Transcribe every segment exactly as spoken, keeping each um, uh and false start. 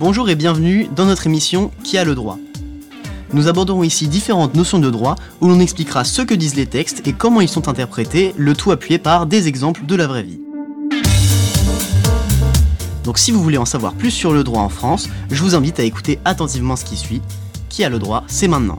Bonjour et bienvenue dans notre émission Qui a le droit ? Nous aborderons ici différentes notions de droit où l'on expliquera ce que disent les textes et comment ils sont interprétés, le tout appuyé par des exemples de la vraie vie. Donc si vous voulez en savoir plus sur le droit en France, je vous invite à écouter attentivement ce qui suit. Qui a le droit ? C'est maintenant.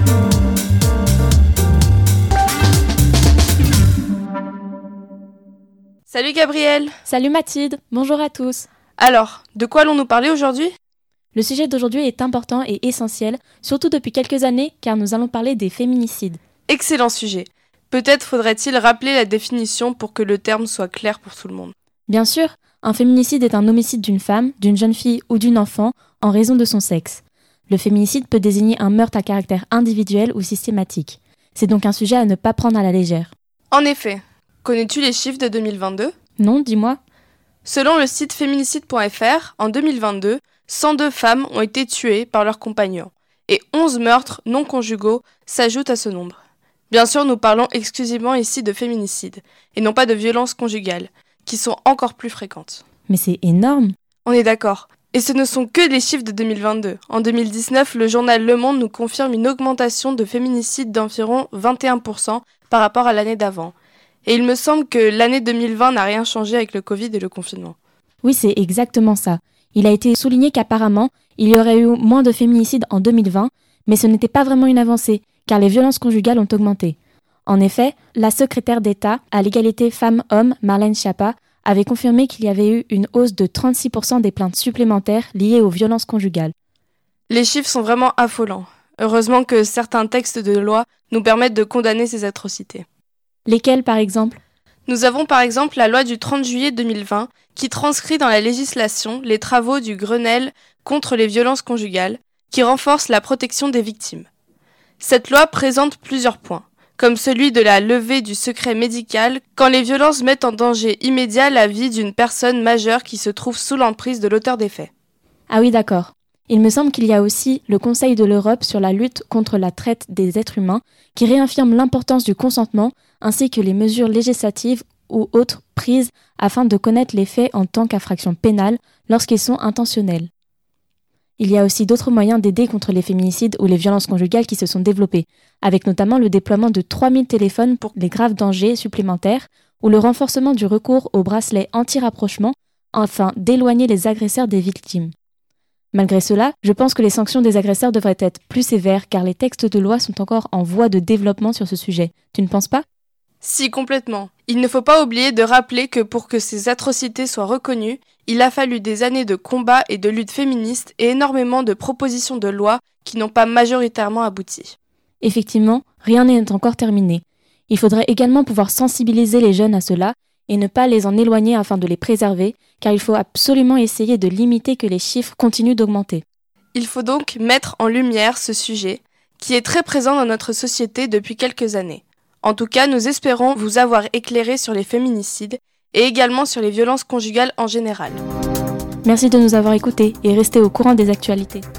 Salut Gabrielle. Salut Mathilde, bonjour à tous. Alors, de quoi allons-nous parler aujourd'hui ? Le sujet d'aujourd'hui est important et essentiel, surtout depuis quelques années, car nous allons parler des féminicides. Excellent sujet. Peut-être faudrait-il rappeler la définition pour que le terme soit clair pour tout le monde. Bien sûr, un féminicide est un homicide d'une femme, d'une jeune fille ou d'une enfant en raison de son sexe. Le féminicide peut désigner un meurtre à caractère individuel ou systématique. C'est donc un sujet à ne pas prendre à la légère. En effet. Connais-tu les chiffres de deux mille vingt-deux ? Non, dis-moi. Selon le site féminicide point f r, en deux mille vingt-deux, cent deux femmes ont été tuées par leurs compagnons et onze meurtres non conjugaux s'ajoutent à ce nombre. Bien sûr, nous parlons exclusivement ici de féminicide et non pas de violences conjugales, qui sont encore plus fréquentes. Mais c'est énorme. On est d'accord. Et ce ne sont que les chiffres de deux mille vingt-deux. En deux mille dix-neuf, le journal Le Monde nous confirme une augmentation de féminicides d'environ vingt et un pour cent par rapport à l'année d'avant. Et il me semble que l'année deux mille vingt n'a rien changé avec le Covid et le confinement. Oui, c'est exactement ça. Il a été souligné qu'apparemment, il y aurait eu moins de féminicides en deux mille vingt, mais ce n'était pas vraiment une avancée, car les violences conjugales ont augmenté. En effet, la secrétaire d'État à l'égalité femmes-hommes, Marlène Schiappa, avait confirmé qu'il y avait eu une hausse de trente-six pour cent des plaintes supplémentaires liées aux violences conjugales. Les chiffres sont vraiment affolants. Heureusement que certains textes de loi nous permettent de condamner ces atrocités. Lesquels, par exemple ? Nous avons par exemple la loi du trente juillet deux mille vingt qui transcrit dans la législation les travaux du Grenelle contre les violences conjugales, qui renforce la protection des victimes. Cette loi présente plusieurs points, comme celui de la levée du secret médical quand les violences mettent en danger immédiat la vie d'une personne majeure qui se trouve sous l'emprise de l'auteur des faits. Ah oui, d'accord. Il me semble qu'il y a aussi le Conseil de l'Europe sur la lutte contre la traite des êtres humains qui réaffirme l'importance du consentement ainsi que les mesures législatives ou autres prises afin de connaître les faits en tant qu'infraction pénale lorsqu'ils sont intentionnels. Il y a aussi d'autres moyens d'aider contre les féminicides ou les violences conjugales qui se sont développés, avec notamment le déploiement de trois mille téléphones pour les graves dangers supplémentaires ou le renforcement du recours aux bracelets anti-rapprochement afin d'éloigner les agresseurs des victimes. Malgré cela, je pense que les sanctions des agresseurs devraient être plus sévères car les textes de loi sont encore en voie de développement sur ce sujet. Tu ne penses pas ? Si, complètement. Il ne faut pas oublier de rappeler que pour que ces atrocités soient reconnues, il a fallu des années de combats et de luttes féministes et énormément de propositions de loi qui n'ont pas majoritairement abouti. Effectivement, rien n'est encore terminé. Il faudrait également pouvoir sensibiliser les jeunes à cela et ne pas les en éloigner afin de les préserver, car il faut absolument essayer de limiter que les chiffres continuent d'augmenter. Il faut donc mettre en lumière ce sujet, qui est très présent dans notre société depuis quelques années. En tout cas, nous espérons vous avoir éclairé sur les féminicides et également sur les violences conjugales en général. Merci de nous avoir écoutés et restez au courant des actualités.